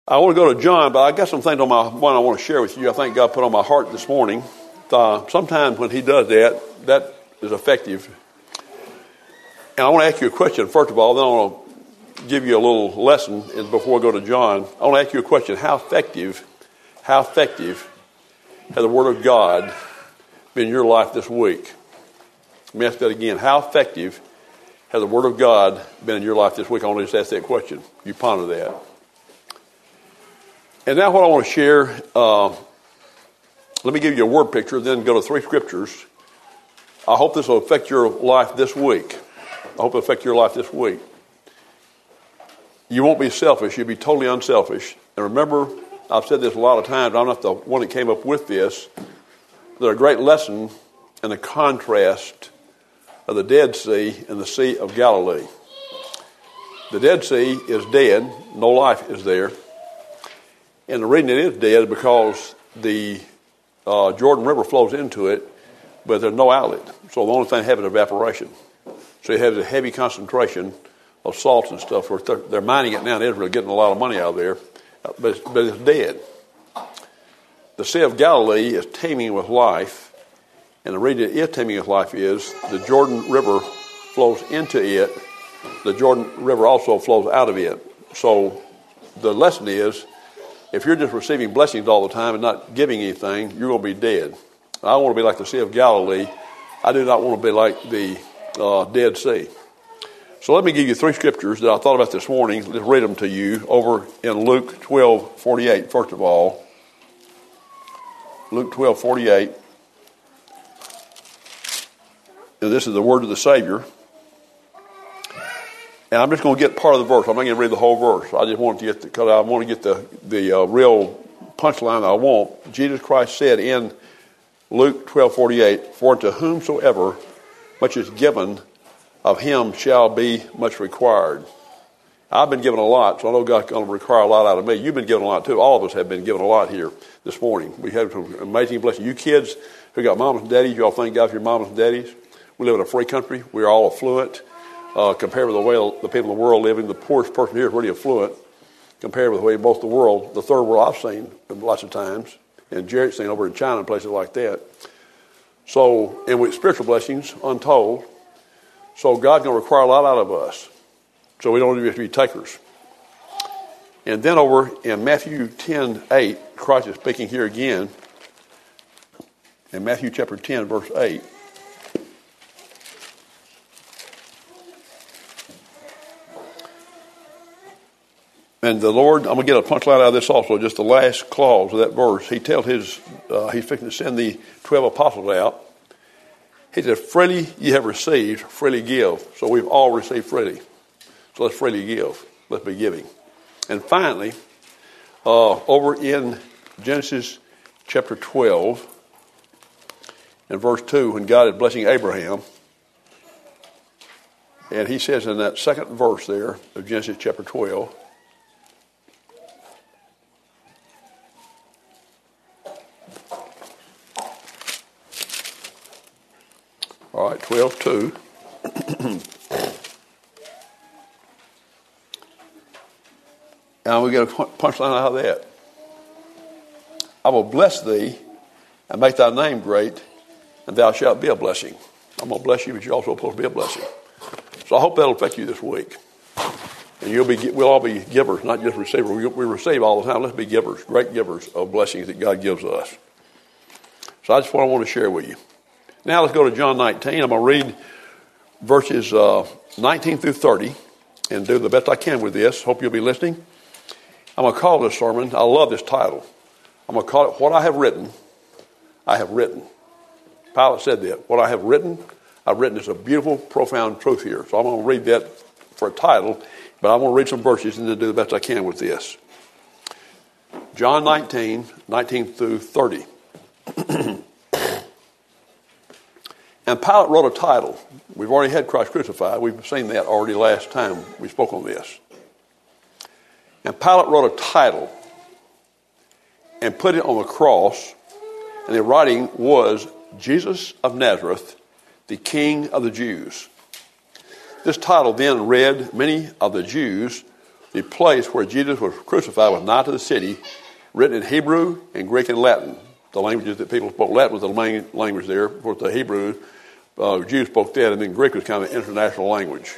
I want to go to John, but I got some things on my mind I want to share with you. I think God put on my heart this morning. Sometimes when He does that, that is effective. And I want to ask you a question, first of all, then I want to give you a little lesson before I go to John. I want to ask you a question. How effective has the Word of God been in your life this week? Let me ask that again. How effective has the Word of God been in your life this week? I want to just ask that question. You ponder that. And now what I want to share, let me give you a word picture, then go to 3 scriptures. I hope this will affect your life this week. I hope it will affect your life this week. You won't be selfish. You'll be totally unselfish. And remember, I've said this a lot of times. I'm not the one that came up with this. There's a great lesson in the contrast of the Dead Sea and the Sea of Galilee. The Dead Sea is dead. No life is there. And the reason it is dead is because the Jordan River flows into it, but there's no outlet. So the only thing they have is evaporation. So you have a heavy concentration of salts and stuff. They're mining it now in Israel, getting a lot of money out of there, but it's dead. The Sea of Galilee is teeming with life, and the reason it is teeming with life is the Jordan River flows into it. The Jordan River also flows out of it. So the lesson is, if you're just receiving blessings all the time and not giving anything, you're going to be dead. I want to be like the Sea of Galilee. I do not want to be like the Dead Sea. So let me give you 3 scriptures that I thought about this morning. Let's read them to you over in Luke 12:48. First of all, Luke 12:48. And this is the word of the Savior. And I'm just going to get part of the verse. I'm not going to read the whole verse. I just want to get because I want to get the real punchline I want. Jesus Christ said in Luke 12:48, "For to whomsoever much is given, of him shall be much required." I've been given a lot, so I know God's going to require a lot out of me. You've been given a lot too. All of us have been given a lot here this morning. We have some amazing blessings. You kids who got mamas and daddies, you all thank God for your mamas and daddies. We live in a free country. We are all affluent. Compared with the way the people in the world live, the poorest person here is really affluent compared with the way most of the world, the third world I've seen lots of times, and Jared's seen over in China and places like that. So, and with spiritual blessings, untold. So God's going to require a lot out of us. So we don't have to be takers. And then over in Matthew 10:8, Christ is speaking here again. In Matthew chapter 10, verse 8. And the Lord, I'm going to get a punchline out of this also, just the last clause of that verse. He tells he's fixing to send the 12 apostles out. He said, "Freely ye have received, freely give." So we've all received freely. So let's freely give. Let's be giving. And finally, over in Genesis chapter 12, and verse 2, when God is blessing Abraham, and he says in that second verse there of Genesis chapter 12, all right, 12:2. And we get a punchline out of that. "I will bless thee and make thy name great, and thou shalt be a blessing." I'm going to bless you, but you're also supposed to be a blessing. So I hope that'll affect you this week. And we'll all be givers, not just receivers. We receive all the time. Let's be givers, great givers of blessings that God gives us. So that's what I want to share with you. Now let's go to John 19. I'm going to read verses 19 through 30 and do the best I can with this. Hope you'll be listening. I'm going to call this sermon, I love this title. I'm going to call it, "What I Have Written, I Have Written." Pilate said that. What I have written, I've written. Is a beautiful, profound truth here. So I'm going to read that for a title, but I'm going to read some verses and then do the best I can with this. John 19 through 30. And Pilate wrote a title. We've already had Christ crucified. We've seen that already last time we spoke on this. And Pilate wrote a title and put it on the cross, and the writing was "Jesus of Nazareth, the King of the Jews." This title then read many of the Jews the place where Jesus was crucified was nigh to the city, written in Hebrew and Greek and Latin. The languages that people spoke. Latin was the main language there. Of course, the Hebrew, Jews spoke that, and then Greek was kind of an international language.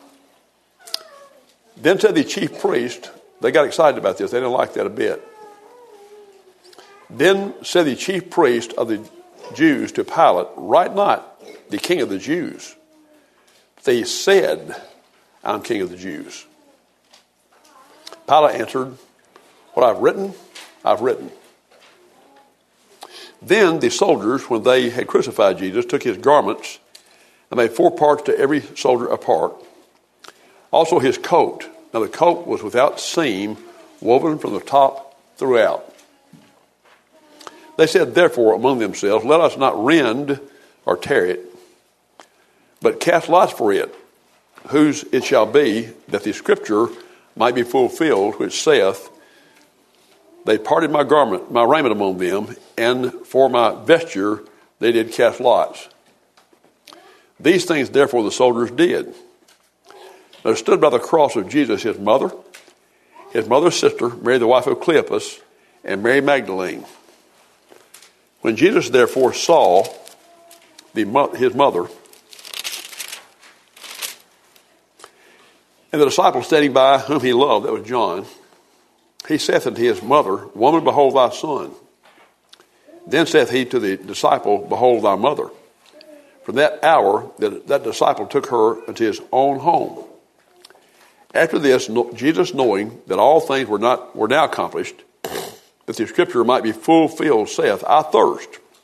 Then said the chief priest, they got excited about this. They didn't like that a bit. Then said the chief priest of the Jews to Pilate, write not the king of the Jews. They said, I'm king of the Jews. Pilate answered, what I've written, I've written. Then the soldiers, when they had crucified Jesus, took his garments and made 4 parts to every soldier a part. Also his coat. Now the coat was without seam, woven from the top throughout. They said, therefore, among themselves, let us not rend or tear it, but cast lots for it, whose it shall be, that the scripture might be fulfilled, which saith, they parted my garment, my raiment among them, and for my vesture they did cast lots. These things, therefore, the soldiers did. There stood by the cross of Jesus his mother's sister, Mary the wife of Cleopas, and Mary Magdalene. When Jesus therefore saw his mother and the disciple standing by whom he loved, that was John, he saith unto his mother, woman, behold thy son. Then saith he to the disciple, behold thy mother. From that hour that disciple took her into his own home. After this, Jesus, knowing that all things were now accomplished, that the scripture might be fulfilled, saith, I thirst.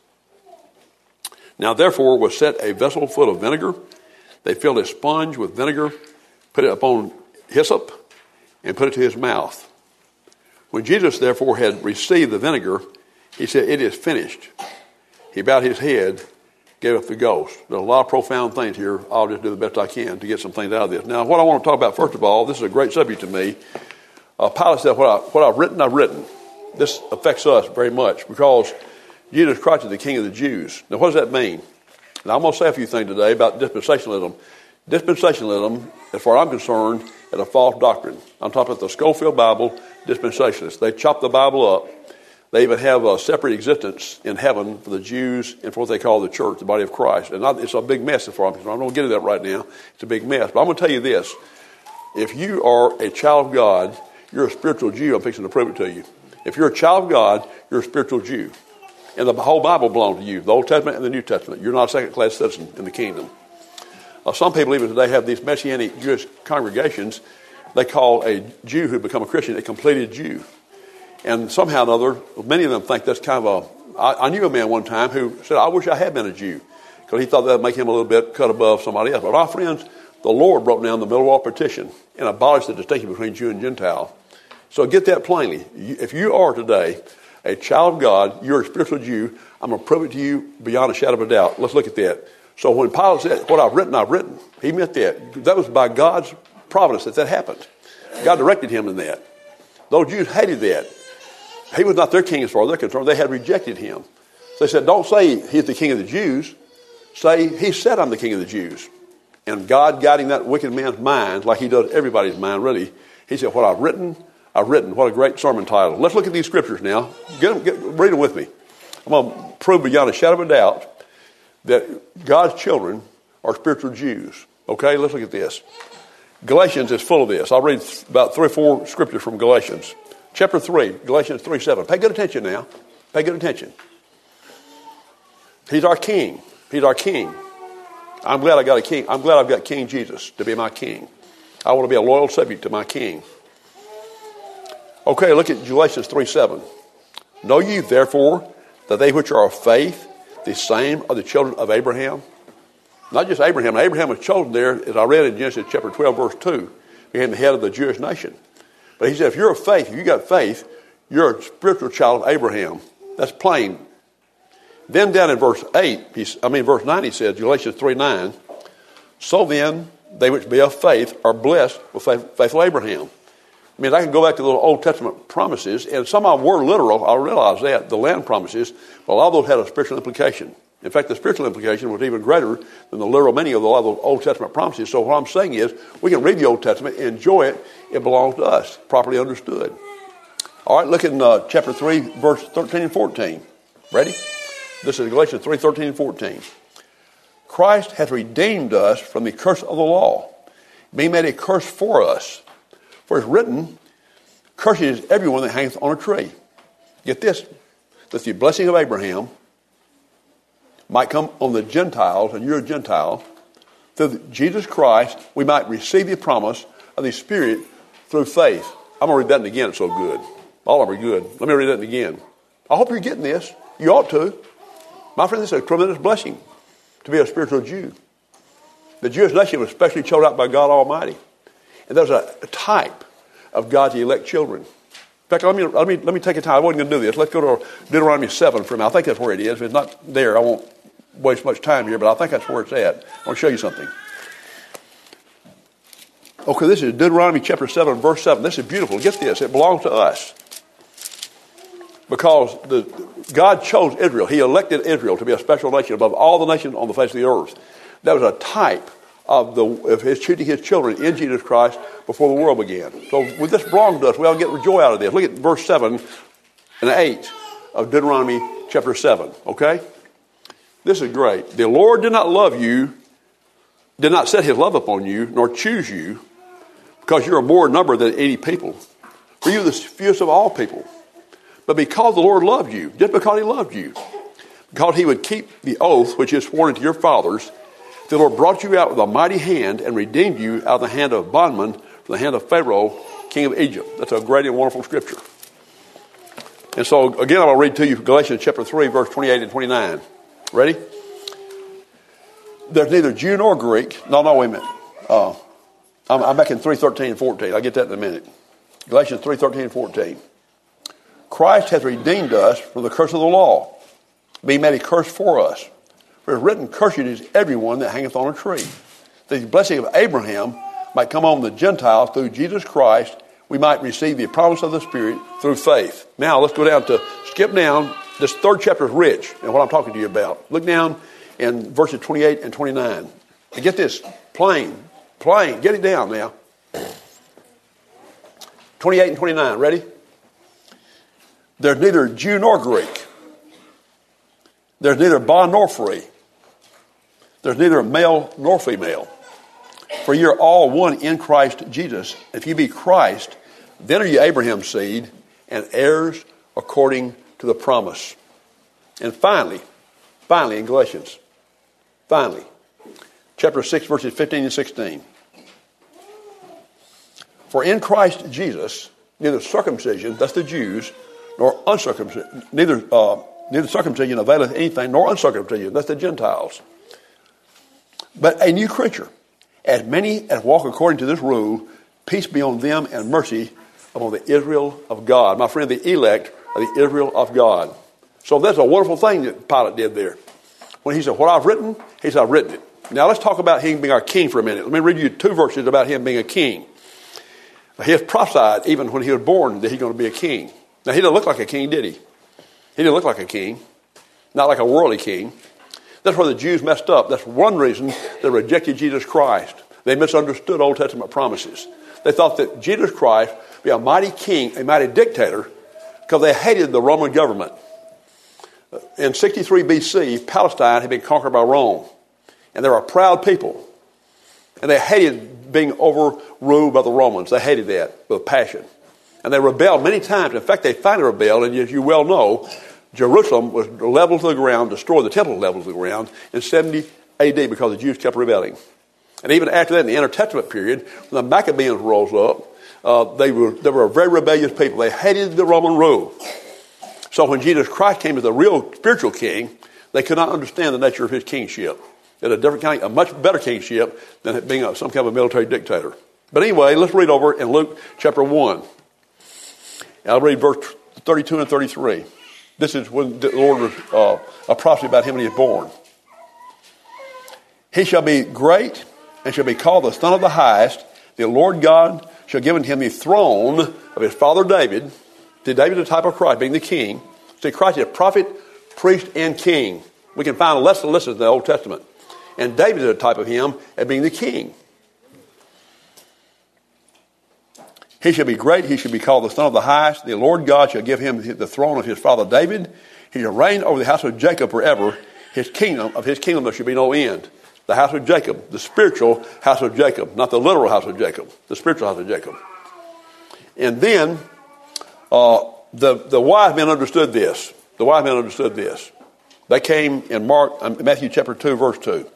Now therefore was set a vessel full of vinegar. They filled a sponge with vinegar, put it upon hyssop, and put it to his mouth. When Jesus therefore had received the vinegar, he said, it is finished. He bowed his head, gave up the ghost. There's a lot of profound things here. I'll just do the best I can to get some things out of this. Now, what I want to talk about, first of all, this is a great subject to me. Pilate said, what I've written, I've written. This affects us very much because Jesus Christ is the King of the Jews. Now, what does that mean? Now, I'm going to say a few things today about dispensationalism. Dispensationalism, as far as I'm concerned, is a false doctrine. I'm talking about the Scofield Bible dispensationalists. They chop the Bible up. They even have a separate existence in heaven for the Jews and for what they call the church, the body of Christ. And it's a big mess as far as I'm concerned. I'm not going to get into that right now. It's a big mess. But I'm going to tell you this. If you are a child of God, you're a spiritual Jew. I'm fixing to prove it to you. If you're a child of God, you're a spiritual Jew. And the whole Bible belongs to you, the Old Testament and the New Testament. You're not a second-class citizen in the kingdom. Some people even today have these Messianic Jewish congregations. They call a Jew who become a Christian a completed Jew. And somehow or another, many of them think that's kind of I knew a man one time who said, I wish I had been a Jew, because he thought that would make him a little bit cut above somebody else. But our friends, the Lord broke down the middle wall partition and abolished the distinction between Jew and Gentile. So get that plainly. If you are today a child of God, you're a spiritual Jew, I'm going to prove it to you beyond a shadow of a doubt. Let's look at that. So when Pilate said, what I've written, he meant that. That was by God's providence that happened. God directed him in that. Those Jews hated that. He was not their king as far as they're concerned. They had rejected him. So they said, don't say he's the king of the Jews. Say, he said I'm the king of the Jews. And God guiding that wicked man's mind, like he does everybody's mind, really, he said, what I've written, I've written. What a great sermon title. Let's look at these scriptures now. Read them with me. I'm going to prove beyond a shadow of a doubt that God's children are spiritual Jews. Okay, let's look at this. Galatians is full of this. I'll read about 3 or 4 scriptures from Galatians. Chapter 3, Galatians 3:7. Pay good attention now. Pay good attention. He's our king. He's our king. I'm glad I got a king. I'm glad I've got King Jesus to be my king. I want to be a loyal subject to my king. Okay, look at Galatians 3:7. Know ye therefore that they which are of faith, the same are the children of Abraham? Not just Abraham. Abraham was chosen there, as I read in Genesis chapter 12, verse 2. He became the head of the Jewish nation. But he said, if you're of faith, if you got faith, you're a spiritual child of Abraham. That's plain. Then down in verse 9, he says, Galatians 3:9, so then they which be of faith are blessed with faithful Abraham. I mean, I can go back to the Old Testament promises, and some of them were literal. I realize that, the land promises, but a lot of those had a spiritual implication. In fact, the spiritual implication was even greater than the literal meaning of a lot of those Old Testament promises. So what I'm saying is, we can read the Old Testament, enjoy it it belongs to us, properly understood. All right, look in chapter 3, verse 13 and 14. Ready? This is Galatians 3, 13 and 14. Christ hath redeemed us from the curse of the law, being made a curse for us. For it's written, cursed is everyone that hangeth on a tree. Get this, that the blessing of Abraham might come on the Gentiles, and you're a Gentile, through Jesus Christ, we might receive the promise of the Spirit through faith. I'm going to read that again, it's so good. All of them are good. Let me read that again. I hope you're getting this. You ought to. My friend, this is a tremendous blessing to be a spiritual Jew. The Jewish nation was specially chosen out by God Almighty. And there's a type of God's elect children. In fact, let me take a time. I wasn't going to do this. Let's go to Deuteronomy 7 for a minute. I think that's where it is. If it's not there, I won't waste much time here, but I think that's where it's at. I want to show you something. Okay, this is Deuteronomy chapter 7, verse 7. This is beautiful. Get this. It belongs to us. Because God chose Israel. He elected Israel to be a special nation above all the nations on the face of the earth. That was a type of his choosing his children in Jesus Christ before the world began. So with this belongs to us, we all get joy out of this. Look at verse 7 and 8 of Deuteronomy chapter 7. Okay? This is great. The Lord did not love you, did not set his love upon you, nor choose you, because you are more in number than any people. For you are the fewest of all people. But because the Lord loved you, just because he loved you, because he would keep the oath which he has sworn unto your fathers, the Lord brought you out with a mighty hand and redeemed you out of the hand of bondman, from the hand of Pharaoh, king of Egypt. That's a great and wonderful scripture. And so, again, I'm going to read to you Galatians chapter 3, verse 28 and 29. Ready? There's neither Jew nor Greek. No, wait a minute. I'm back in 3:13 and 14. I'll get that in a minute. Galatians 3:13 and 14. Christ hath redeemed us from the curse of the law, being made a curse for us. For it is written, cursed is everyone that hangeth on a tree. That the blessing of Abraham might come on the Gentiles through Jesus Christ, we might receive the promise of the Spirit through faith. Now, let's skip down. This third chapter is rich in what I'm talking to you about. Look down in verses 28 and 29. And get this, plain, get it down now. 28 and 29, ready? There's neither Jew nor Greek. There's neither bond nor free. There's neither male nor female. For you're all one in Christ Jesus. If you be Christ, then are you Abraham's seed and heirs according to the promise. And finally, in Galatians, chapter 6, verses 15 and 16. For in Christ Jesus, neither circumcision, that's the Jews, nor uncircumcision, neither circumcision availeth anything, nor uncircumcision, that's the Gentiles. But a new creature, as many as walk according to this rule, peace be on them and mercy upon the Israel of God. My friend, the elect are the Israel of God. So that's a wonderful thing that Pilate did there. When he said, what I've written, he said, I've written it. Now let's talk about him being our king for a minute. Let me read you 2 verses about him being a king. He has prophesied, even when he was born, that he's going to be a king. Now, he didn't look like a king, did he? He didn't look like a king, not like a worldly king. That's where the Jews messed up. That's one reason they rejected Jesus Christ. They misunderstood Old Testament promises. They thought that Jesus Christ would be a mighty king, a mighty dictator, because they hated the Roman government. In 63 BC, Palestine had been conquered by Rome. And they were a proud people. And they hated being overruled by the Romans. They hated that with passion. And they rebelled many times. In fact, they finally rebelled. And as you well know, Jerusalem was leveled to the ground, destroyed, the temple leveled to the ground in 70 AD because the Jews kept rebelling. And even after that, in the Intertestament period, when the Maccabees rose up, they were a very rebellious people. They hated the Roman rule. So when Jesus Christ came as the real spiritual king, they could not understand the nature of his kingship. It had a much better kingship than being some kind of a military dictator. But anyway, let's read over in Luke chapter 1. I'll read verse 32 and 33. This is when the Lord was a prophecy about him when he was born. He shall be great and shall be called the Son of the Highest. The Lord God shall give unto him the throne of his father David. David is a type of Christ, being the king. See, Christ is a prophet, priest, and king. We can find less and less in the Old Testament. And David is a type of him as being the king. He shall be great. He shall be called the Son of the Highest. The Lord God shall give him the throne of his father David. He shall reign over the house of Jacob forever. Of his kingdom there shall be no end. The house of Jacob, the spiritual house of Jacob, not the literal house of Jacob, the spiritual house of Jacob. And then the wise men understood this. The wise men understood this. They came in Matthew chapter 2, verse 2.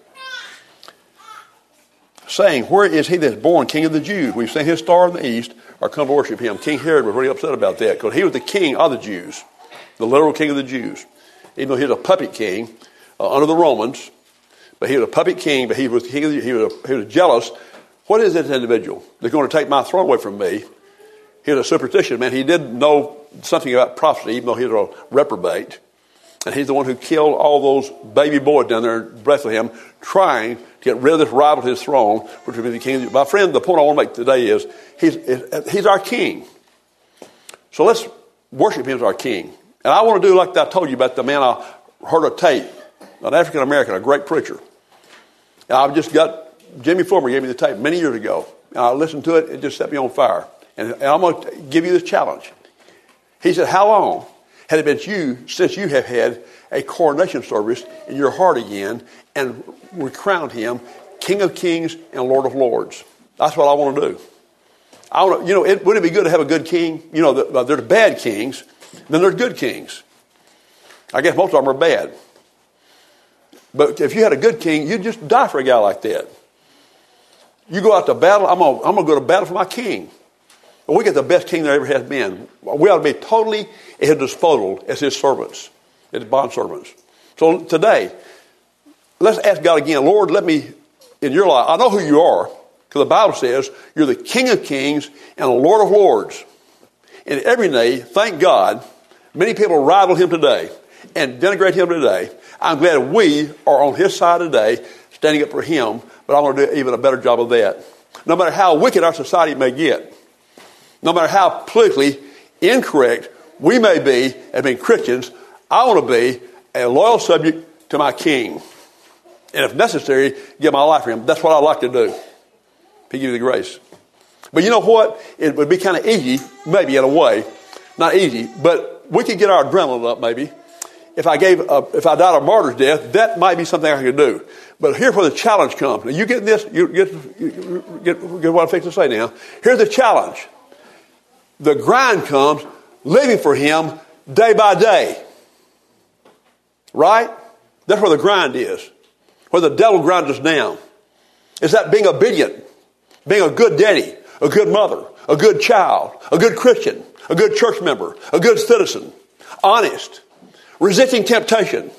Saying, where is he that's born king of the Jews? We've seen his star in the east, or come to worship him. King Herod was really upset about that because he was the king of the Jews, the literal king of the Jews. Even though he was a puppet king under the Romans, but he was a puppet king, but he was jealous. What is this individual that's going to take my throne away from me? He was a superstitious man. He did know something about prophecy, even though he was a reprobate. And he's the one who killed all those baby boys down there in Bethlehem, trying to get rid of this rival to his throne, which would be the king. My friend, the point I want to make today is he's our king. So let's worship him as our king. And I want to do like I told you about the man I heard a tape, an African American, a great preacher. And I've just got, Jimmy Fulmer gave me the tape many years ago. And I listened to it, it just set me on fire. And I'm going to give you this challenge. He said, how long had it been since you have had a coronation service in your heart again and we crowned him King of Kings and Lord of Lords? That's what I want to do. Wouldn't it be good to have a good king? You know, there's bad kings, then there's good kings. I guess most of them are bad. But if you had a good king, you'd just die for a guy like that. You go out to battle, I'm gonna go to battle for my king. We get the best king there ever has been. We ought to be totally at his disposal as his servants, as bond servants. So today, let's ask God again, Lord, let me, in your life, I know who you are, because the Bible says you're the King of Kings and the Lord of Lords. And every day, thank God, many people rival him today and denigrate him today. I'm glad we are on his side today, standing up for him, but I want to do even a better job of that. No matter how wicked our society may get, no matter how politically incorrect we may be as being Christians, I want to be a loyal subject to my king. And if necessary, give my life for him. That's what I like to do. He gives you the grace. But you know what? It would be kind of easy, maybe in a way. Not easy, but we could get our adrenaline up maybe. If I died a martyr's death, that might be something I could do. But here's where the challenge comes. Now you get this, you get what I'm fixing to say now. Here's the challenge. The grind comes living for him day by day. Right? That's where the grind is. Where the devil grinds us down. It's that being obedient. Being a good daddy, a good mother, a good child, a good Christian, a good church member, a good citizen, honest, resisting temptation,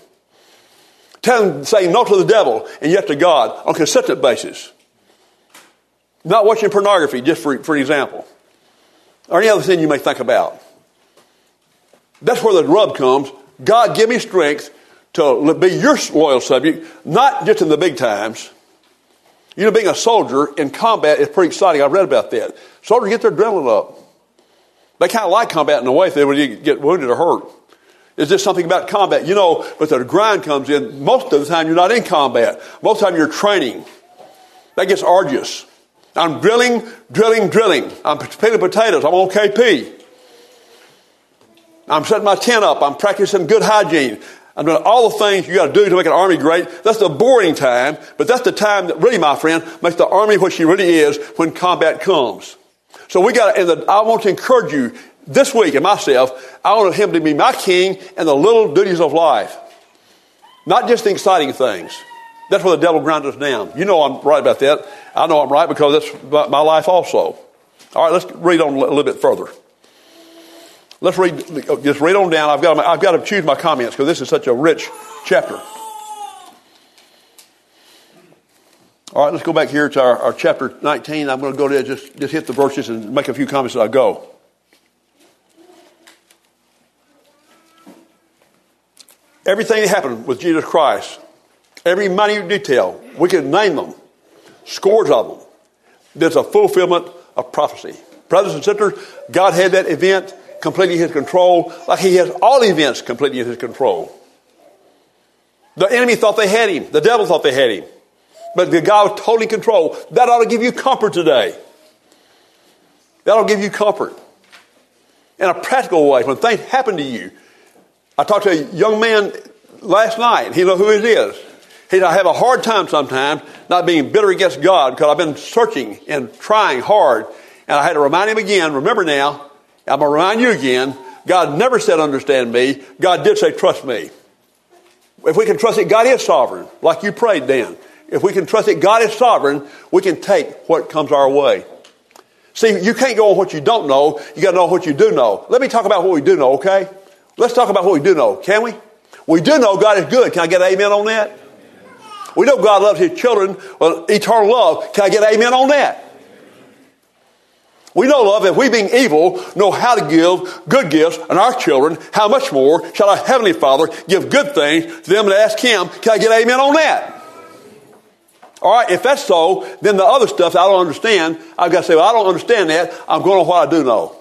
saying no to the devil and yes to God on a consistent basis. Not watching pornography, just for example. Or any other thing you may think about. That's where the rub comes. God, give me strength to be your loyal subject, not just in the big times. You know, being a soldier in combat is pretty exciting. I've read about that. Soldiers get their adrenaline up. They kind of like combat in a way if they would get wounded or hurt. It's just something about combat. You know, but the grind comes in. Most of the time you're not in combat. Most of the time you're training. That gets arduous. I'm drilling. I'm peeling potatoes. I'm on KP. I'm setting my tent up. I'm practicing good hygiene. I'm doing all the things you got to do to make an army great. That's the boring time, but that's the time that really, my friend, makes the army what she really is when combat comes. So I want to encourage you this week and myself, I want him to be my king and the little duties of life. Not just the exciting things. That's where the devil grinds us down. You know I'm right about that. I know I'm right because that's my life also. All right, let's read on a little bit further. Let's just read on down. I've got to choose my comments because this is such a rich chapter. All right, let's go back here to our chapter 19. I'm going to go there, just hit the verses and make a few comments as I go. Everything that happened with Jesus Christ, every minute detail, we could name them, scores of them. There's a fulfillment of prophecy. Brothers and sisters, God had that event completely in his control, like he has all events completely in his control. The enemy thought they had him. The devil thought they had him. But the God was totally in control. That ought to give you comfort today. That'll give you comfort. In a practical way, when things happen to you. I talked to a young man last night. He knows who it is. He said, I have a hard time sometimes not being bitter against God because I've been searching and trying hard. And I had to remind him again, remember now, I'm going to remind you again, God never said understand me. God did say trust me. If we can trust that God is sovereign, like you prayed, Dan. If we can trust that God is sovereign, we can take what comes our way. See, you can't go on what you don't know. You got to know what you do know. Let me talk about what we do know, okay? Let's talk about what we do know, can we? We do know God is good. Can I get an amen on that? We know God loves his children with eternal love. Can I get an amen on that? We know, love, if we being evil know how to give good gifts and our children, how much more shall our Heavenly Father give good things to them that ask him? Can I get an amen on that? All right, if that's so, then the other stuff I don't understand, I've got to say, well, I don't understand that. I'm going on what I do know.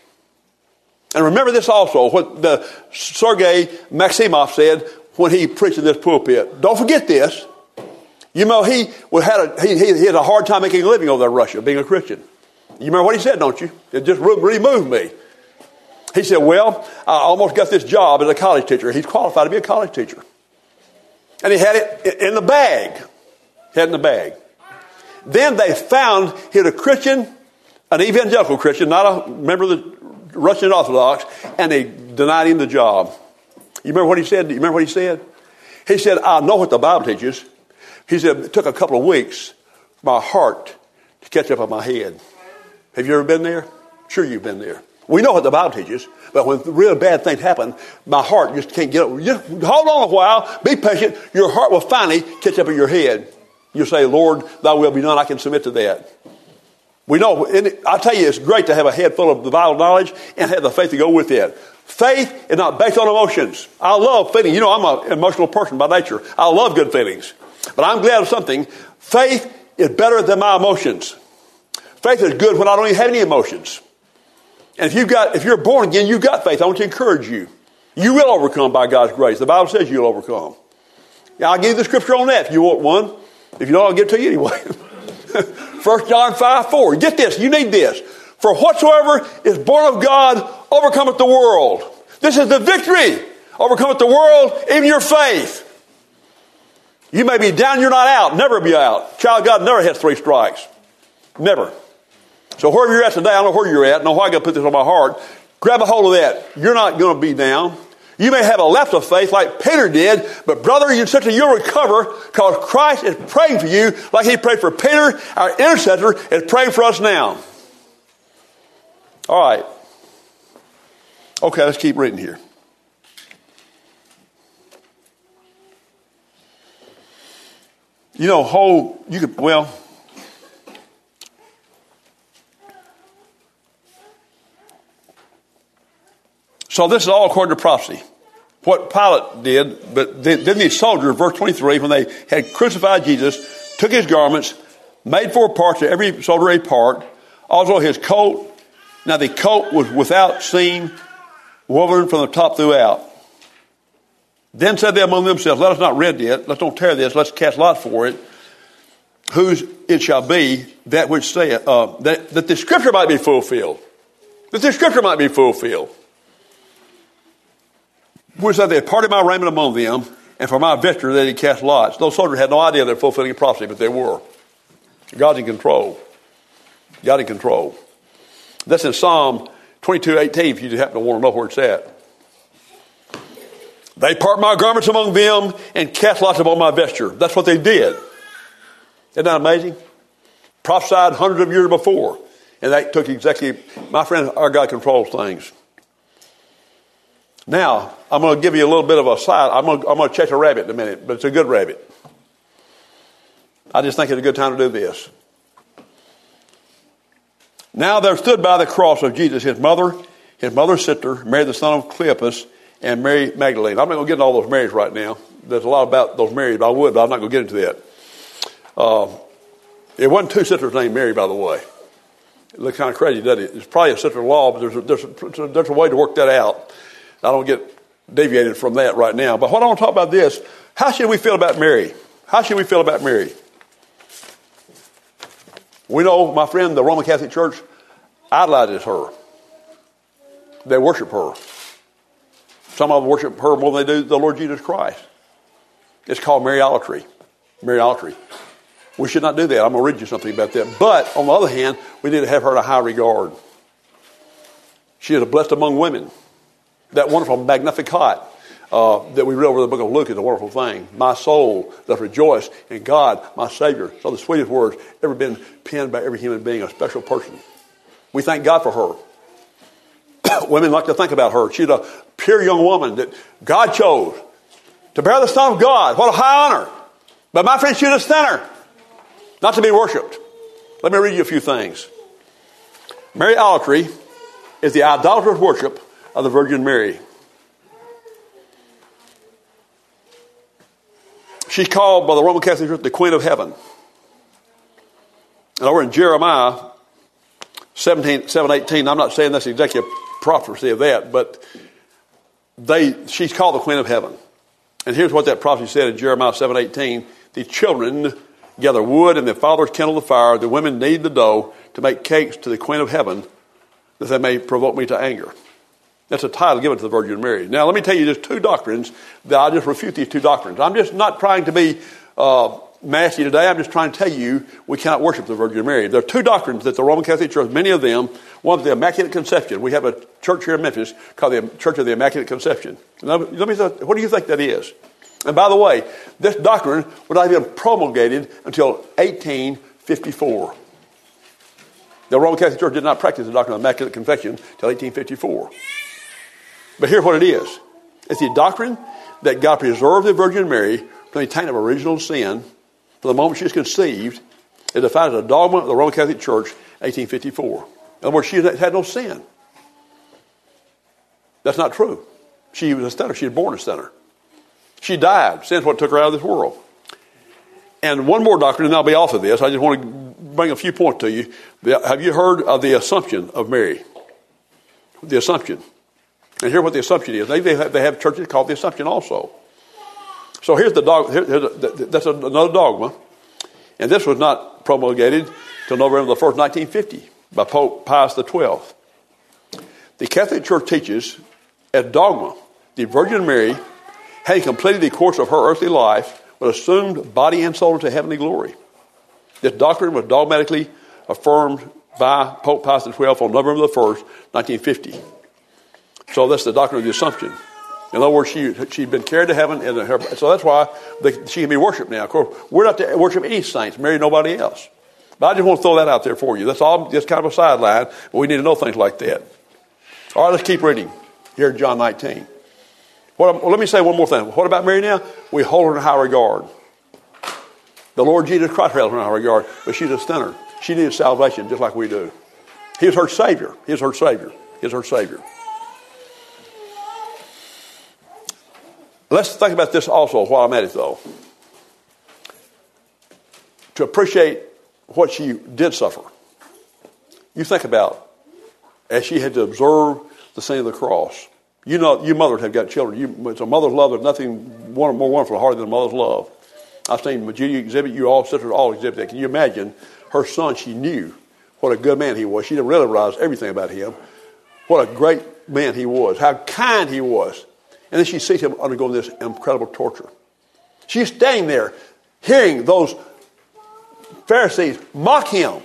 And remember this also, what the Sergei Maximov said when he preached in this pulpit. Don't forget this. You know, he had a hard time making a living over there in Russia, being a Christian. You remember what he said, don't you? It just really moved me. He said, well, I almost got this job as a college teacher. He's qualified to be a college teacher. And he had it in the bag. Had it in the bag. Then they found he was a Christian, an evangelical Christian, not a member of the Russian Orthodox, and they denied him the job. You remember what he said? You remember what he said? He said, I know what the Bible teaches. He said, it took a couple of weeks for my heart to catch up on my head. Have you ever been there? Sure you've been there. We know what the Bible teaches, but when real bad things happen, my heart just can't get up. Just hold on a while, be patient. Your heart will finally catch up in your head. You'll say, Lord, thy will be done. I can submit to that. We know, I tell you, it's great to have a head full of the Bible knowledge and have the faith to go with it. Faith is not based on emotions. I love feelings. You know, I'm an emotional person by nature. I love good feelings. But I'm glad of something. Faith is better than my emotions. Faith is good when I don't even have any emotions. And if you're born again, you've got faith. I want to encourage you. You will overcome by God's grace. The Bible says you'll overcome. Now, I'll give you the scripture on that if you want one. If you don't, I'll give it to you anyway. 1 John 5:4. Get this. You need this. For whatsoever is born of God overcometh the world. This is the victory. Overcometh the world, even your faith. You may be down, you're not out. Never be out. Child of God never has 3 strikes. Never. So wherever you're at today, I don't know where you're at. I know why I got to put this on my heart. Grab a hold of that. You're not going to be down. You may have a lapse of faith like Peter did, but brother, you sister, you'll recover because Christ is praying for you like he prayed for Peter. Our intercessor is praying for us now. All right. Okay, let's keep reading here. You know, so this is all according to prophecy. What Pilate did, but then these soldiers, verse 23, when they had crucified Jesus, took his garments, made 4 parts of every soldier a part, also his coat. Now the coat was without seam, woven from the top throughout. Then said they among themselves, let us not rend it, let's don't tear this, let's cast lot for it, whose it shall be, that which saith, that the scripture might be fulfilled. That the scripture might be fulfilled. Which said they parted my raiment among them, and for my victory they did cast lots. Those soldiers had no idea they're fulfilling a prophecy, but they were. God's in control. God in control. That's in Psalm 22:18, if you happen to want to know where it's at. They part my garments among them and cast lots upon my vesture. That's what they did. Isn't that amazing? Prophesied hundreds of years before. And that took exactly, my friend, our God controls things. Now, I'm going to give you a little bit of a side. I'm going to chase a rabbit in a minute, but it's a good rabbit. I just think it's a good time to do this. Now there stood by the cross of Jesus his mother's sister, Mary the son of Cleopas, and Mary Magdalene. I'm not going to get into all those Marys right now. There's a lot about those Marys, but I'm not going to get into that. It wasn't 2 sisters named Mary, by the way. It looks kind of crazy, doesn't it? It's probably a sister-in-law, but there's a way to work that out. I don't get deviated from that right now. But what I want to talk about this, how should we feel about Mary? How should we feel about Mary? We know, my friend, the Roman Catholic Church, idolizes her. They worship her. Some of them worship her more than they do the Lord Jesus Christ. It's called Mariolatry. Mariolatry. We should not do that. I'm going to read you something about that. But, on the other hand, we need to have her in a high regard. She is a blessed among women. That wonderful Magnificat that we read over the book of Luke is a wonderful thing. My soul doth rejoice in God, my Savior. So the sweetest words ever been penned by every human being, a special person. We thank God for her. Women like to think about her. She's a pure young woman that God chose to bear the Son of God. What a high honor. But my friend, she's a sinner, not to be worshipped. Let me read you a few things. Mariolatry is the idolatrous worship of the Virgin Mary. She's called by the Roman Catholic Church the Queen of Heaven. And over in Jeremiah 7:18, I'm not saying that's exactly a prophecy of that, but she's called the Queen of Heaven. And here's what that prophecy said in Jeremiah 7:18. The children gather wood and the fathers kindle the fire. The women knead the dough to make cakes to the Queen of Heaven, that they may provoke me to anger. That's a title given to the Virgin Mary. Now, let me tell you just two doctrines that I just refute these two doctrines. I'm just not trying to be nasty today. I'm just trying to tell you we cannot worship the Virgin Mary. There are two doctrines that the Roman Catholic Church, many of them, one is the Immaculate Conception. We have a church here in Memphis called the Church of the Immaculate Conception. Let me say, what do you think that is? And by the way, this doctrine was not even promulgated until 1854. The Roman Catholic Church did not practice the doctrine of Immaculate Conception until 1854. But here's what it is. It's the doctrine that God preserved the Virgin Mary from the taint of original sin from the moment she was conceived. It defined as a dogma of the Roman Catholic Church in 1854. In other words, she had no sin. That's not true. She was a sinner. She was born a sinner. She died. Sin's what took her out of this world. And one more doctrine, and I'll be off of this. I just want to bring a few points to you. Have you heard of the Assumption of Mary? The Assumption. And here's what the Assumption is. They have churches called the Assumption also. So here's the that's another dogma. And this was not promulgated until November the 1st, 1950 by Pope Pius XII. The Catholic Church teaches as dogma the Virgin Mary, having completed the course of her earthly life, was assumed body and soul into heavenly glory. This doctrine was dogmatically affirmed by Pope Pius XII on November the 1st, 1950. So that's the doctrine of the Assumption. In other words, she'd been carried to heaven, so that's why she can be worshipped now. Of course, we're not to worship any saints, marry nobody else. But I just want to throw that out there for you. That's all, just kind of a sideline, but we need to know things like that. All right, let's keep reading. Here in John 19. Let me say one more thing. What about Mary now? We hold her in high regard. The Lord Jesus Christ held her in high regard, but she's a sinner. She needed salvation just like we do. He was her Savior. He is her Savior. He is her Savior. Let's think about this also while I'm at it, though. To appreciate what she did suffer. You think about, as she had to observe the sign of the cross. You know, you mothers have got children. It's a mother's love. There's nothing more wonderful harder than a mother's love. I've seen Judy exhibit, you all sisters all exhibit that. Can you imagine her son? She knew what a good man he was. She didn't realize everything about him. What a great man he was. How kind he was. And then she sees him undergoing this incredible torture. She's standing there hearing those Pharisees mock him.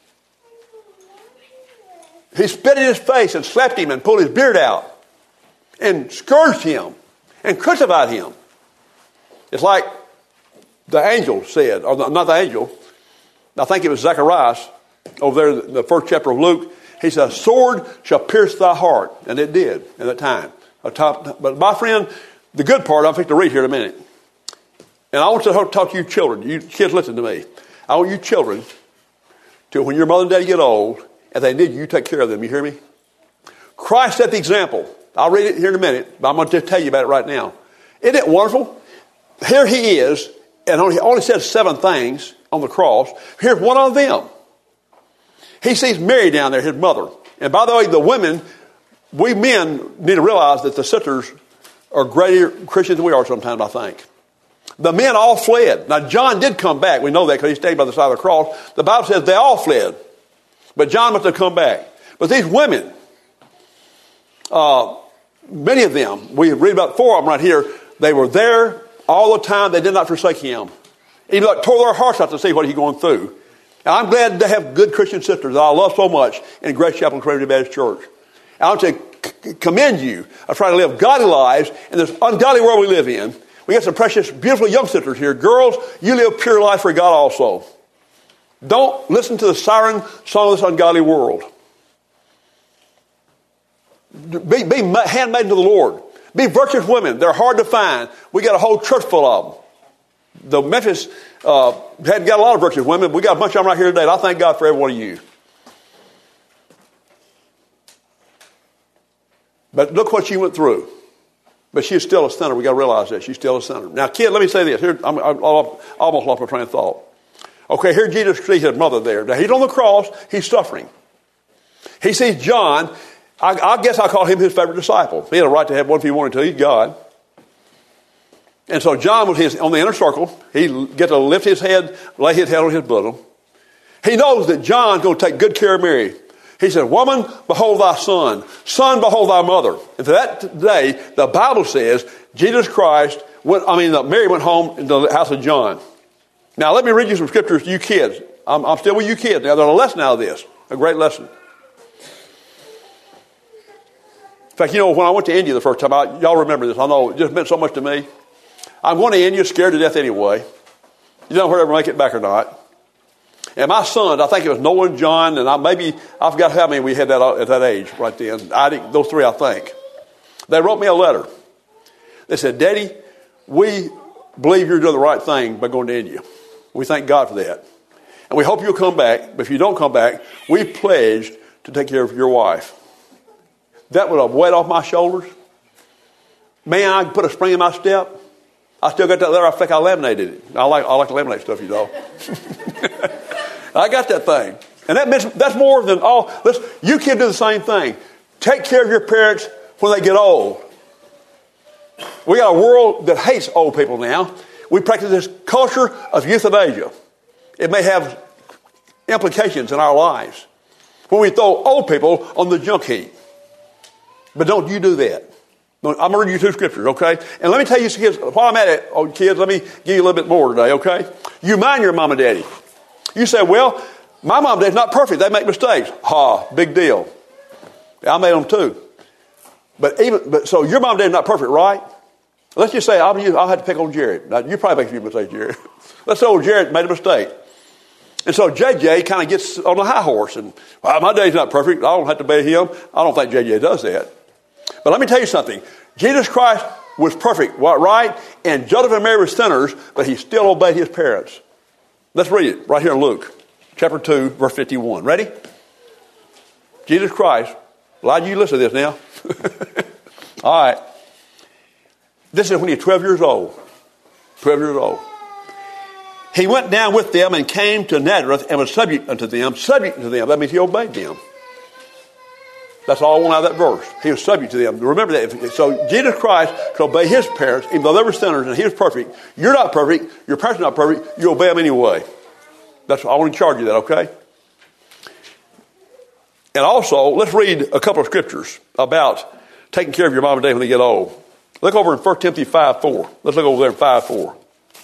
He spit in his face and slapped him and pulled his beard out and scourged him and crucified him. It's like the angel said, or not the angel, I think it was Zacharias over there in the first chapter of Luke. He said, a sword shall pierce thy heart. And it did at that time. But my friend, the good part I'm going to read here in a minute. And I want to talk to you children. You kids, listen to me. I want you children to, when your mother and daddy get old, and they need you, you take care of them. You hear me? Christ set the example. I'll read it here in a minute, but I'm going to just tell you about it right now. Isn't it wonderful? Here he is, and he only said 7 things on the cross. Here's one of them. He sees Mary down there, his mother. And by the way, the women, we men need to realize that the sisters are greater Christians than we are sometimes, I think. The men all fled. Now, John did come back. We know that because he stayed by the side of the cross. The Bible says they all fled. But John must have come back. But these women, many of them, we read about 4 of them right here, they were there all the time. They did not forsake him. Even though it tore their hearts out to see what he's going through. And I'm glad to have good Christian sisters that I love so much in Grace Chapel Community Baptist Church. And I want to commend you of trying to live godly lives in this ungodly world we live in. We got some precious, beautiful young sisters here. Girls, you live pure life for God also. Don't listen to the siren song of this ungodly world. Be handmaiden to the Lord. Be virtuous women. They're hard to find. We got a whole church full of them. The Memphis hadn't got a lot of virtuous women. We got a bunch of them right here today. And I thank God for every one of you. But look what she went through. But she's still a sinner. We got to realize that. She's still a sinner. Now, kid, let me say this. Here, I almost lost my train of thought. Okay, here Jesus sees his mother there. Now, he's on the cross. He's suffering. He sees John. I guess I call him his favorite disciple. He had a right to have one if he wanted to. He's God. And so John was on the inner circle. He get to lift his head, lay his head on his bosom. He knows that John's going to take good care of Mary. He said, woman, behold thy son. Son, behold thy mother. And to that day, the Bible says, Jesus Christ, Mary went home into the house of John. Now, let me read you some scriptures to you kids. I'm still with you kids. Now, there's a lesson out of this. A great lesson. In fact, when I went to India the first time, y'all remember this. I know it just meant so much to me. I'm going to India scared to death anyway. You don't know whether I ever make it back or not. And my sons, I think it was Noah and John, and I forgot how many we had at that age right then. Those 3, I think. They wrote me a letter. They said, Daddy, we believe you're doing the right thing by going to India. We thank God for that. And we hope you'll come back. But if you don't come back, we pledge to take care of your wife. That would have weight off my shoulders. Man, I could put a spring in my step. I still got that letter. I think I laminated it. I like to laminate stuff, you know. I got that thing. And that's more than all. You can do the same thing. Take care of your parents when they get old. We got a world that hates old people now. We practice this culture of euthanasia. It may have implications in our lives when we throw old people on the junk heap. But don't you do that. I'm going to read you 2 scriptures, okay? And let me tell you, kids, while I'm at it, kids, let me give you a little bit more today, okay? You mind your mom and daddy. You say, well, my mom and daddy's not perfect. They make mistakes. Big deal. I made them too. But so your mom and daddy's not perfect, right? Let's just say I'll have to pick on Jared. Now, you probably make a few mistakes, Jared. Let's say old Jared made a mistake. And so JJ kind of gets on the high horse. And, my daddy's not perfect. I don't have to obey him. I don't think JJ does that. But let me tell you something. Jesus Christ was perfect, right? And Joseph and Mary were sinners, but he still obeyed his parents. Let's read it right here in Luke, chapter 2, verse 51. Ready? Jesus Christ. Elijah, you listen to this now. All right. This is when he was 12 years old. 12 years old. He went down with them and came to Nazareth and was subject unto them. Subject to them. That means he obeyed them. That's all I want out of that verse. He was subject to them. Remember that. So Jesus Christ could obey his parents, even though they were sinners and he was perfect. You're not perfect. Your parents are not perfect. You obey them anyway. I want to charge you that, okay? And also, let's read a couple of scriptures about taking care of your mom and dad when they get old. Look over in 1 Timothy 5:4. Let's look over there in 5:4.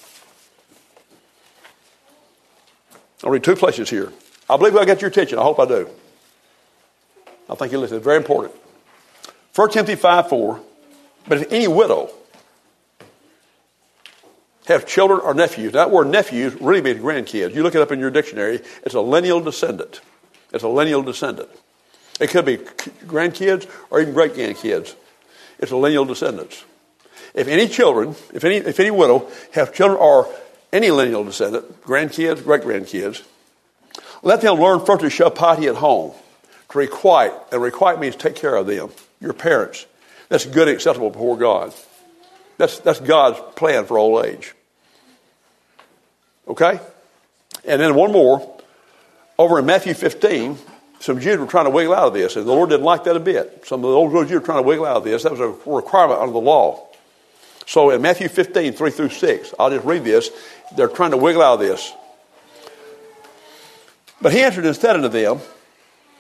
I'll read 2 places here. I believe I got your attention. I hope I do. I think you listen. It's very important. 1 Timothy 5:4. But if any widow have children or nephews, that word nephews really means grandkids. You look it up in your dictionary. It's a lineal descendant. It's a lineal descendant. It could be grandkids or even great grandkids. It's a lineal descendants. If any children, if any widow have children or any lineal descendant, grandkids, great grandkids, let them learn first to show piety at home. To requite, and requite means take care of them, your parents. That's good and acceptable before God. That's God's plan for old age. Okay? And then one more. Over in Matthew 15, some Jews were trying to wiggle out of this, and the Lord didn't like that a bit. Some of the old Jews were trying to wiggle out of this. That was a requirement under the law. So in Matthew 15, 3-6, I'll just read this. They're trying to wiggle out of this. But he answered and said unto them,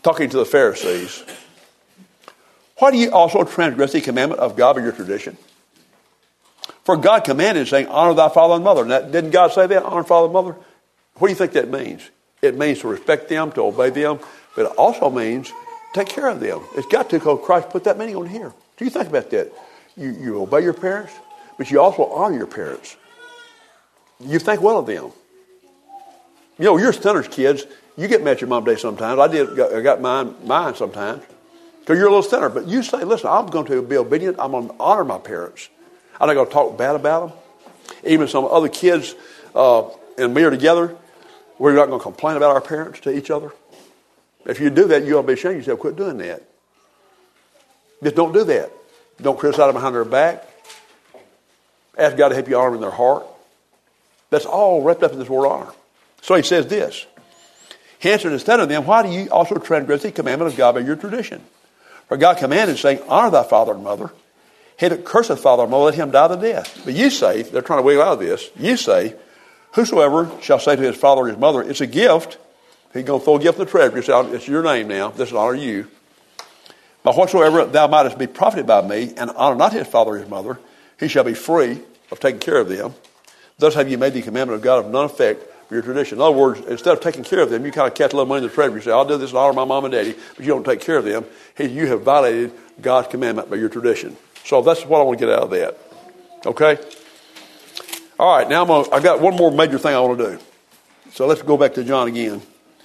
talking to the Pharisees, why do you also transgress the commandment of God by your tradition? For God commanded, saying, honor thy father and mother. Now, didn't God say that? Honor father and mother? What do you think that means? It means to respect them, to obey them, but it also means take care of them. It's got to, because Christ put that meaning on here. Do you think about that? You obey your parents, but you also honor your parents. You think well of them. You know, you're sinners, kids. You get mad at your mom and dad sometimes. I got mine sometimes. Because you're a little sinner. But you say, listen, I'm going to be obedient. I'm going to honor my parents. I'm not going to talk bad about them. Even some other kids and me are together, we're not going to complain about our parents to each other. If you do that, you ought to be ashamed of yourself. Quit doing that. Just don't do that. Don't criticize them behind their back. Ask God to help you honor them in their heart. That's all wrapped up in this word honor. So he says this. He answered instead of them, why do you also transgress the commandment of God by your tradition? For God commanded, saying, honor thy father and mother. He that curseth father and mother, let him die the death. But you say, they're trying to wiggle out of this, you say, whosoever shall say to his father or his mother, it's a gift. He's going to throw a gift in the treasury. Say, it's your name now. This will honor you. But whatsoever thou mightest be profited by me, and honor not his father or his mother, he shall be free of taking care of them. Thus have you made the commandment of God of none effect for your tradition. In other words, instead of taking care of them, you kind of catch a little money in the treasury. You say, I'll do this and honor my mom and daddy, but you don't take care of them. You have violated God's commandment by your tradition. So that's what I want to get out of that. Okay? All right, now I've got one more major thing I want to do. So let's go back to John again.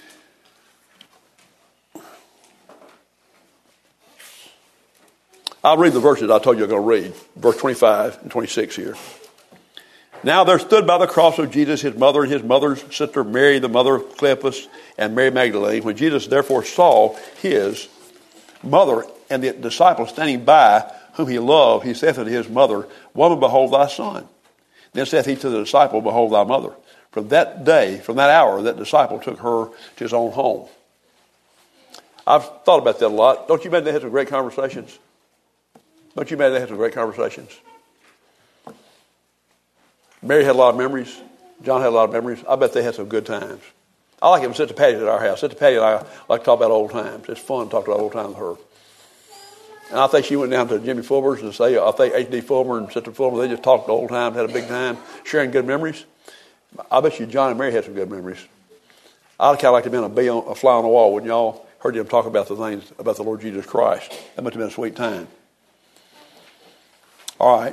I'll read the verses I told you I'm going to read. Verse 25 and 26 here. Now there stood by the cross of Jesus his mother and his mother's sister Mary, the mother of Cleopas, and Mary Magdalene. When Jesus therefore saw his mother and the disciple standing by, whom he loved, he saith unto his mother, Woman, behold thy son. Then saith he to the disciple, Behold thy mother. From that day, from that hour, that disciple took her to his own home. I've thought about that a lot. Don't you imagine they had some great conversations? Don't you imagine they had some great conversations? Mary had a lot of memories. John had a lot of memories. I bet they had some good times. I like it when Sister Patty at our house. Sister Patty and I like to talk about old times. It's fun to talk about old times with her. And I think she went down to Jimmy Fulmer's and say, I think H.D. Fulmer and Sister Fulmer, they just talked old times, had a big time, sharing good memories. I bet you John and Mary had some good memories. I'd kind of like to have been a fly on the wall when y'all heard them talk about the things about the Lord Jesus Christ. That must have been a sweet time. All right.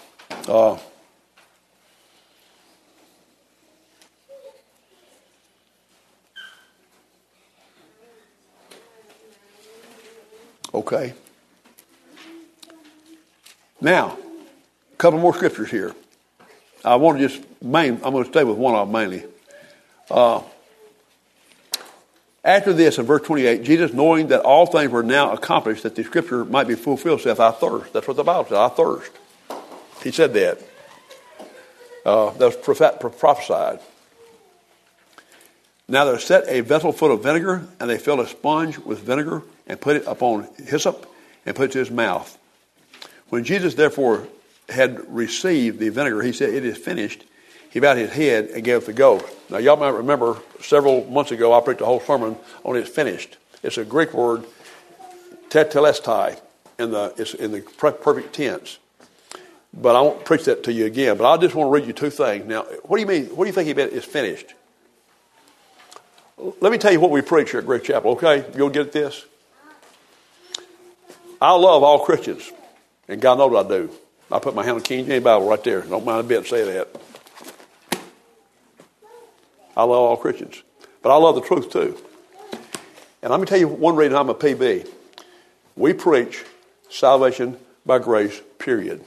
Okay. Now, a couple more scriptures here. I'm going to stay with one of them mainly. After this, in verse 28, Jesus, knowing that all things were now accomplished, that the scripture might be fulfilled, saith, I thirst. That's what the Bible says, I thirst. He said that. That was prophesied. Now there set a vessel full of vinegar, and they filled a sponge with vinegar, and put it upon hyssop, and put it to his mouth. When Jesus therefore had received the vinegar, he said, It is finished. He bowed his head and gave up the ghost. Now y'all might remember several months ago I preached a whole sermon on it's finished. It's a Greek word, tetelestai, it's in the perfect tense. But I won't preach that to you again. But I just want to read you two things. Now, what do you mean? What do you think he meant it's finished? Let me tell you what we preach here at Grace Chapel, okay? You'll get this. I love all Christians, and God knows I do. I put my hand on King James Bible right there. Don't mind a bit say that. I love all Christians. But I love the truth too. And let me tell you one reason I'm a PB. We preach salvation by grace, period.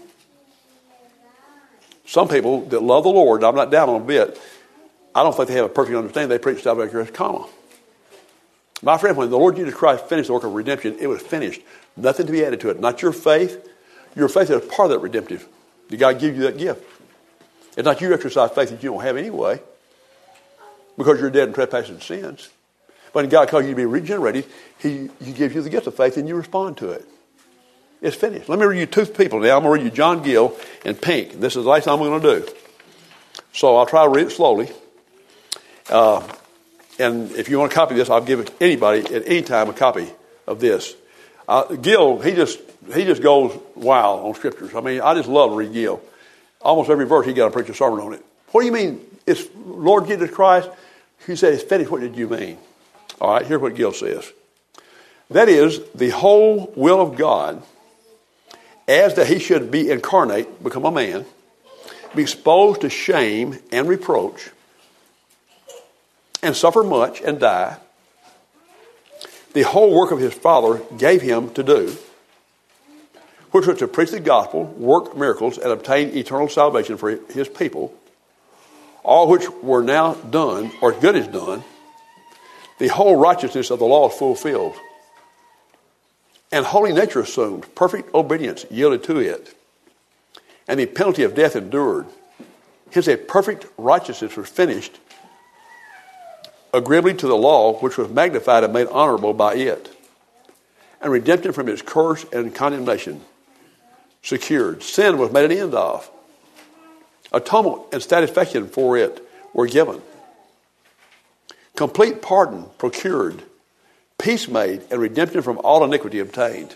Some people that love the Lord, I'm not down on a bit, I don't think they have a perfect understanding. They preach salvation by grace, comma. My friend, when the Lord Jesus Christ finished the work of redemption, it was finished. Nothing to be added to it. Not your faith. Your faith is part of that redemptive. God give you that gift. It's not you exercise faith that you don't have anyway, because you're dead in trespasses and sins. But when God calls you to be regenerated, He gives you the gift of faith and you respond to it. It's finished. Let me read you two people now. I'm going to read you John Gill and Pink. This is the last time I'm going to do. So I'll try to read it slowly. And if you want a copy of this, I'll give anybody at any time a copy of this. Gil, he just goes wild on scriptures. I mean, I just love to read Gil. Almost every verse he got to preach a sermon on it. What do you mean? It's Lord Jesus Christ? He said, it's finished. What did you mean? All right, here's what Gil says. That is, the whole will of God, as that he should be incarnate, become a man, be exposed to shame and reproach, and suffer much and die. The whole work of his Father gave him to do, which was to preach the gospel, work miracles, and obtain eternal salvation for his people, all which were now done, or good is done. The whole righteousness of the law is fulfilled, and holy nature assumed, perfect obedience yielded to it, and the penalty of death endured. Hence a perfect righteousness was finished, agreeably to the law, which was magnified and made honorable by it, and redemption from its curse and condemnation secured. Sin was made an end of. Atonement and satisfaction for it were given. Complete pardon procured. Peace made, and redemption from all iniquity obtained.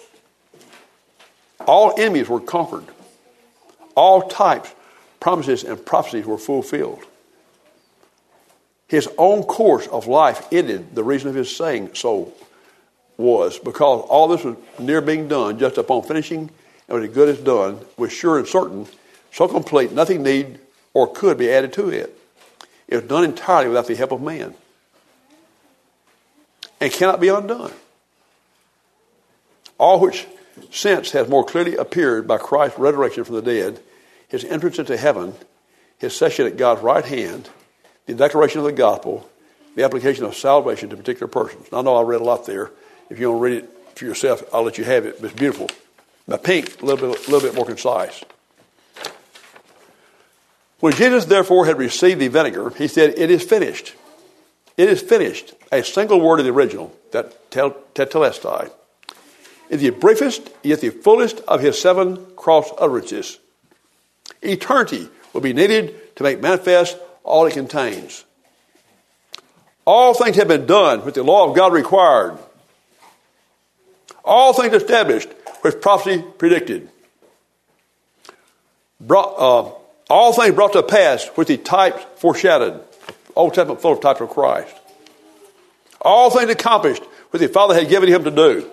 All enemies were conquered. All types, promises, and prophecies were fulfilled. His own course of life ended. The reason of his saying so was because all this was near being done, just upon finishing, and when the good is done, was sure and certain, so complete, nothing need or could be added to it. It was done entirely without the help of man, and cannot be undone. All which since has more clearly appeared by Christ's resurrection from the dead, his entrance into heaven, his session at God's right hand, the declaration of the gospel, the application of salvation to particular persons. Now, I know I read a lot there. If you want to read it for yourself, I'll let you have it. But it's beautiful. Now, pink, a little bit more concise. When Jesus, therefore, had received the vinegar, he said, "It is finished." It is finished. A single word in the original, that tetelestai. In the briefest, yet the fullest of his 7 cross utterances. Eternity will be needed to make manifest all it contains. All things have been done which the law of God required. All things established which prophecy predicted. All things brought to pass which the types foreshadowed. Old Testament full of types of Christ. All things accomplished which the Father had given him to do.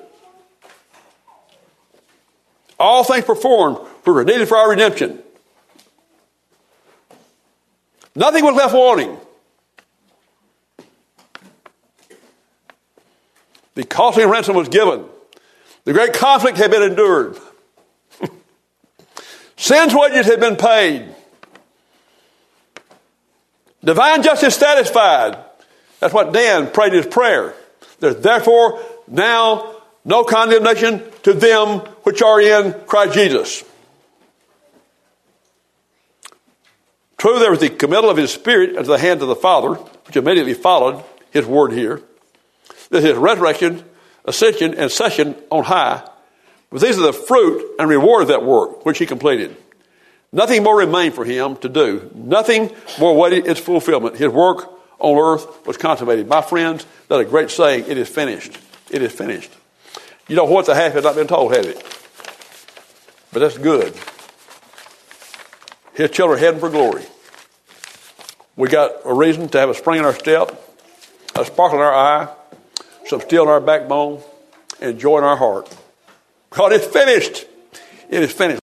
All things performed which were needed for our redemption. Nothing was left wanting. The costly ransom was given. The great conflict had been endured. Sin's wages had been paid. Divine justice satisfied. That's what Dan prayed in his prayer. There's therefore now no condemnation to them which are in Christ Jesus. True, there was the committal of his Spirit into the hands of the Father, which immediately followed his word here. There's his resurrection, ascension, and session on high. But these are the fruit and reward of that work, which he completed. Nothing more remained for him to do. Nothing more waited its fulfillment. His work on earth was consummated. My friends, that's a great saying. It is finished. It is finished. You know what? The half has not been told, have it? But that's good. His children are heading for glory. We got a reason to have a spring in our step, a sparkle in our eye, some steel in our backbone, and joy in our heart. Because it's finished. It is finished.